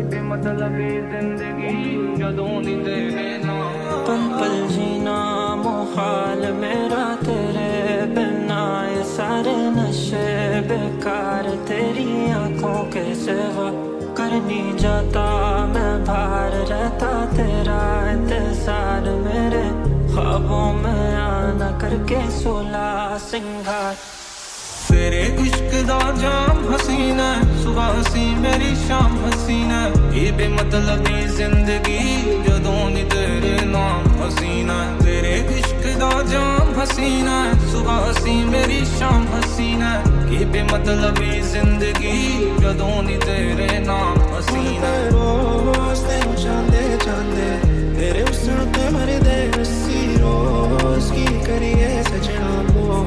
बेमतलबी जिंदगी जदों दी तेरे नाम। पल पल जीना मुहाल मेरा तेरे बिना, ये सारे नशे बेकार तेरी आंखों के सिवा। कर नहीं जाता मैं बाहर रहता तेरा इंतजार, मेरे ख्वाबों में आना करके 16 सिंगार। तेरे इश्क दा जाम हसीना, सुबह हसी मेरी शाम हसीना। ये बेमतलबी जिंदगी जदों दी तेरे नाम हसीना। तेरे इश्क दा जाम हसीना, सुबह हसी मेरी शाम हसीना। ये बेमतलबी जिंदगी जदों दी तेरे नाम हसीना। रोज तेनू चांदे चांदे तेरे हुस्न ते मरदे हसी, रोज की करिए सजना मो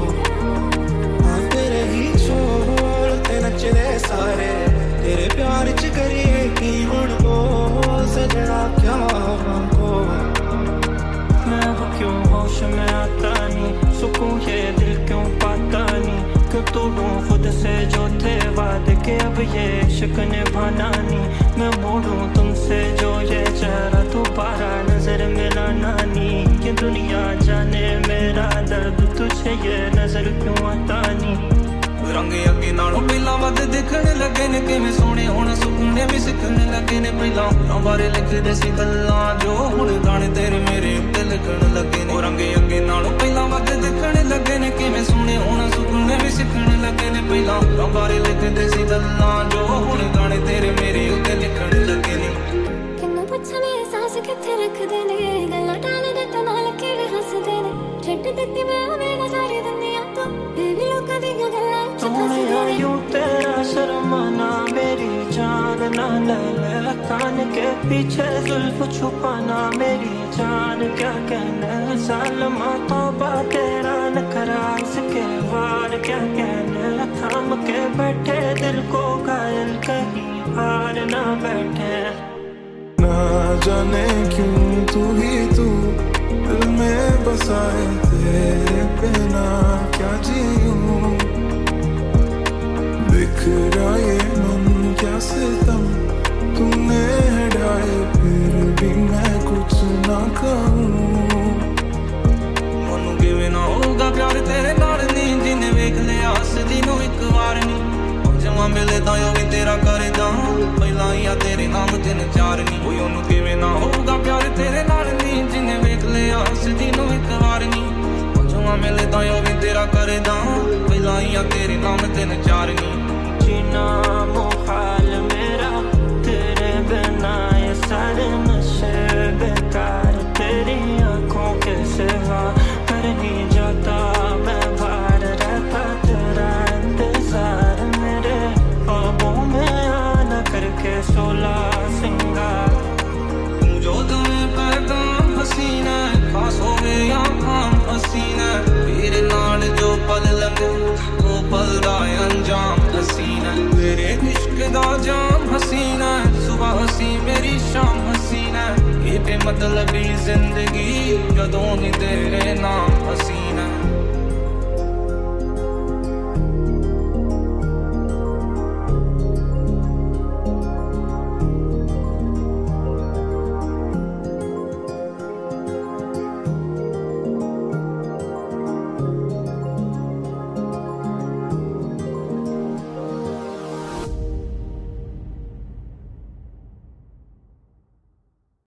तेरे ही छोड़ ते नचदे सारे, तेरे प्यार च करिए की हुण बोल सजना क्या मांगो। मैं वो क्यों होश में आता नहीं, सुकून ये दिल क्यों पाता नहीं। क्यों तोड़ूं खुद से जो थे वादे के अब ये इश्क निभाना नहीं। मैं मोड़ूं तुमसे जो ये चेहरा दोबारा नजर मिलाना नहीं। ये दुनिया जाने मेरा दर्द तुझे ये नजर क्यों आता नहीं। रंग अगे नालों पहला वध दिखण लगे ने, किवें सोहणे होण सुकूने भी सिखण लगे ने। पहला होरां बारे लिखदे सी गल्लां जो हुण गाने तेरे मेरे उत्ते लिखण लगे ने। रंग अगे नालों पहला वध दिखण लगे ने, किवें सोहणे होण सुकूने भी सिखण लगे ने। पहला होरां बारे लिखदे सी गल्लां जो हुण गाने तेरे मेरे उत्ते लिखण लगे ने। किन्नू पुछां मेरे सांस कित्थे रखदे ने, गल्लां टाल दे ते नाल किवें हसदे ने। छड्ड दित्ती मैं मेरा सारी दुनिया तो बेबी लोकां दियां गल्लां सोहणिया यूं तेरा शर्माना मेरी जान ना ले ले। कान के पीछे जुल्फ छुपाना मेरी जान क्या कहने। सालमा तौबा तेरा नखरा इसके वार क्या कहने। थाम के बैठे दिल को घायल कहीं हार ना बैठे। ना जाने क्यों तू ही तू दिल में बसाए, तेरे बिना क्या जीऊं। बिखरा ये मन क्या सितम तूने ढाए, फिर भी मैं कुछ ना कहूँ। मनु किवें ना होगा प्यार तेरे नाल नी, जिन्हें वेख लिया हसदी नूं इक वार नी। जवां मिले तां ओ भी तेरा करदा, पहला ही आ तेरे नाम 3-4 नी। कोई ओनू किवें ना होगा प्यार तेरे नाल नी, जिन्हें वेख लिया हसदी नूं इक वार नी। जवां मिले तां ओ भी तेरा करदा, पहला ही आ तेरे नाम 3-4 नी। जीना मुहाल मेरा तेरे बिना, ये सारे नशे बेकार तेरी आंखों के सिवा। कर नहीं जाता मैं बाहर रहता तेरा इंतजार, मेरे ख्वाबों में आना करके 16 सिंगार। तू जो तुम्हें पैगाम हसीना, खास होवे या आम हसीना। तेरे नाल जो पल लंघे वो पल दा अंजाम हसीना। तेरे इश्क दा जाम हसीना, सुबह हसी मेरी शाम हसीना। ये बेमतलबी जिंदगी जदों दी तेरे नाम हसीना।